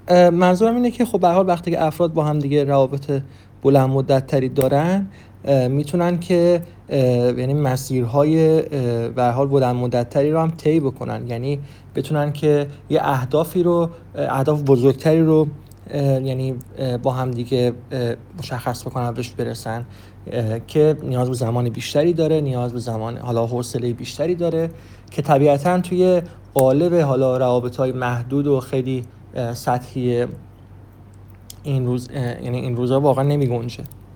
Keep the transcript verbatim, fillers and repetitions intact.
منظورم اینه که خب به هر حال وقتی که افراد با هم دیگه روابط بلند مدت تری دارن، میتونن که یعنی مسیرهای به هر حال بلند مدت تری رو هم طی بکنن، یعنی بتونن که یه اهدافی رو اهداف بزرگتری رو یعنی با هم دیگه مشخص بکنن بهش برسن که نیاز به زمان بیشتری داره، نیاز به زمان حالا حوصله بیشتری داره که طبیعتاً توی قالب حالا روابط‌های محدود و خیلی سطحی این روز یعنی این روزا واقعا نمی گنجه.